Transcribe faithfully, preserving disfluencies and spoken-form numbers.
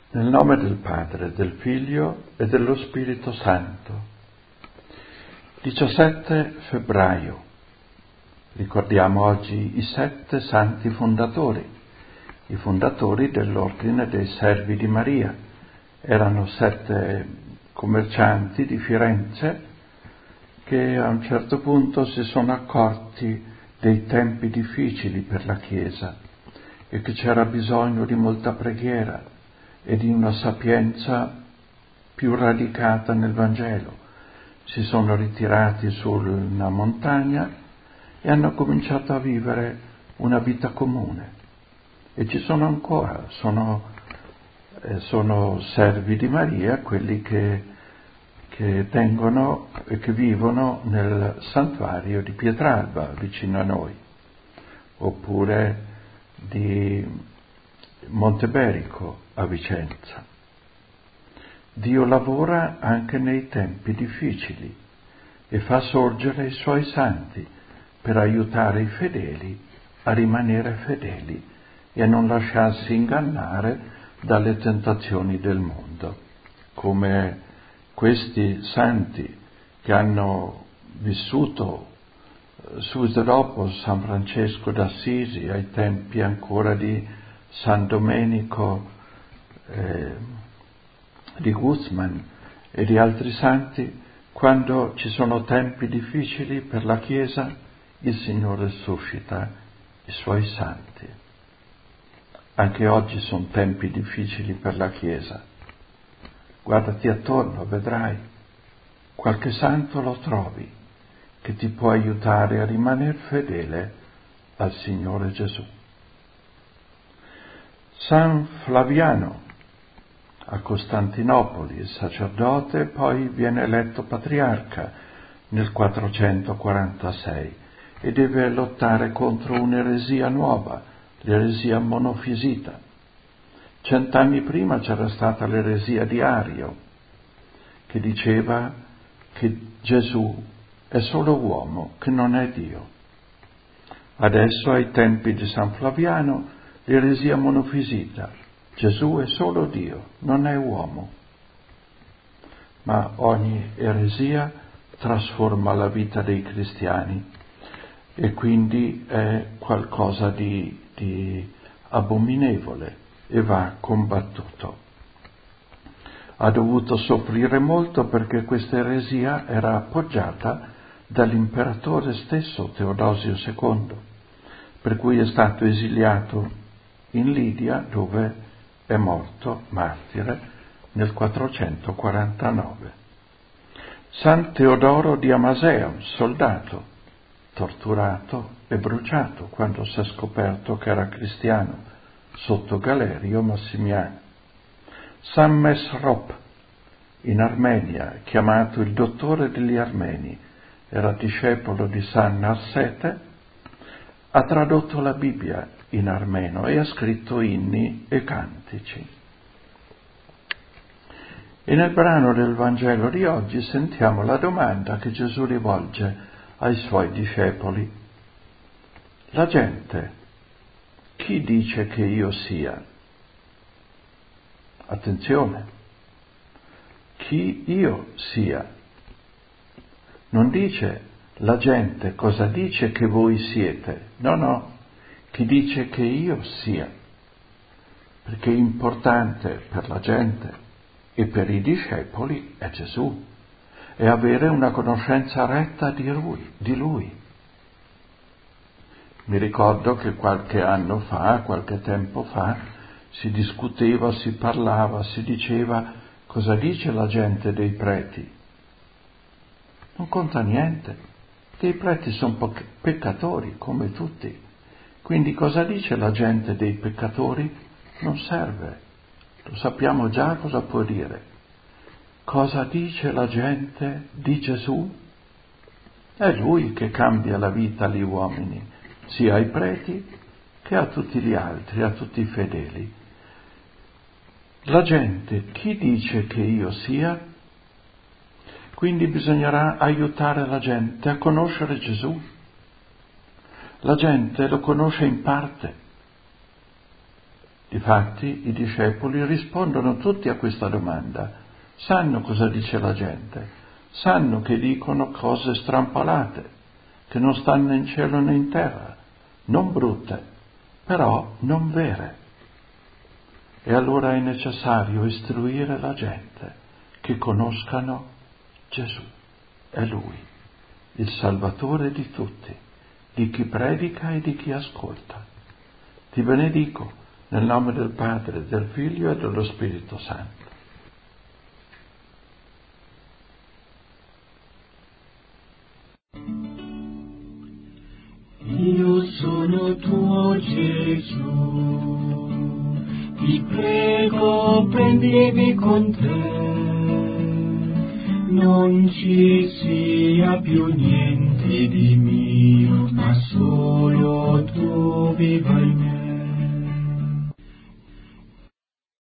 Nel nome del Padre, del Figlio e dello Spirito Santo. diciassette febbraio. Ricordiamo oggi i sette santi fondatori, i fondatori dell'Ordine dei Servi di Maria. Erano sette commercianti di Firenze che a un certo punto si sono accorti dei tempi difficili per la Chiesa e che c'era bisogno di molta preghiera e di una sapienza più radicata nel Vangelo. Si sono ritirati su una montagna e hanno cominciato a vivere una vita comune. E ci sono ancora, sono, eh, sono servi di Maria, quelli che, che tengono e che vivono nel santuario di Pietralba, vicino a noi, oppure di Monteberico a Vicenza. Dio lavora anche nei tempi difficili e fa sorgere i suoi santi per aiutare i fedeli a rimanere fedeli e a non lasciarsi ingannare dalle tentazioni del mondo, come questi santi che hanno vissuto subito dopo San Francesco d'Assisi, ai tempi ancora di San Domenico eh, di Guzman e di altri santi. Quando ci sono tempi difficili per la Chiesa, il Signore suscita i Suoi santi. Anche oggi sono tempi difficili per la Chiesa. Guardati attorno, vedrai, qualche santo lo trovi che ti può aiutare a rimanere fedele al Signore Gesù. San Flaviano a Costantinopoli, il sacerdote, poi viene eletto patriarca nel quattrocentoquarantasei e deve lottare contro un'eresia nuova, l'eresia monofisita. Cent'anni prima c'era stata l'eresia di Ario, che diceva che Gesù è solo uomo, che non è Dio. Adesso, ai tempi di San Flaviano, l'eresia monofisita: Gesù è solo Dio, non è uomo. Ma ogni eresia trasforma la vita dei cristiani e quindi è qualcosa di, di abominevole e va combattuto. Ha dovuto soffrire molto perché questa eresia era appoggiata dall'imperatore stesso, Teodosio secondo, per cui è stato esiliato in Lidia, dove è morto martire nel quattrocentoquarantanove. San Teodoro di Amasea, un soldato, torturato e bruciato quando si è scoperto che era cristiano sotto Galerio Massimiano. San Mesrop in Armenia, chiamato il dottore degli Armeni, era discepolo di San Narsete, ha tradotto la Bibbia in armeno e ha scritto inni e cantici. E nel brano del Vangelo di oggi sentiamo la domanda che Gesù rivolge ai suoi discepoli. La gente, chi dice che io sia? Attenzione, chi io sia. Non dice la gente cosa dice che voi siete, no, no, chi dice che io sia, perché importante per la gente e per i discepoli è Gesù, è avere una conoscenza retta di lui, di lui. Mi ricordo che qualche anno fa, qualche tempo fa, si discuteva, si parlava, si diceva: cosa dice la gente dei preti? Non conta niente, che i preti sono peccatori come tutti. Quindi cosa dice la gente dei peccatori? Non serve, lo sappiamo già cosa può dire. Cosa dice la gente di Gesù? È Lui che cambia la vita agli uomini, sia ai preti che a tutti gli altri, a tutti i fedeli. La gente, chi dice che io sia? Quindi bisognerà aiutare la gente a conoscere Gesù. La gente lo conosce in parte. Difatti i discepoli rispondono tutti a questa domanda, sanno cosa dice la gente, sanno che dicono cose strampalate, che non stanno in cielo né in terra, non brutte, però non vere. E allora è necessario istruire la gente che conoscano Gesù, è Lui, il Salvatore di tutti, di chi predica e di chi ascolta. Ti benedico nel nome del Padre, del Figlio e dello Spirito Santo. Io sono tuo Gesù, ti prego prendimi con te, non ci sia più niente di mio, ma solo tu viva in me.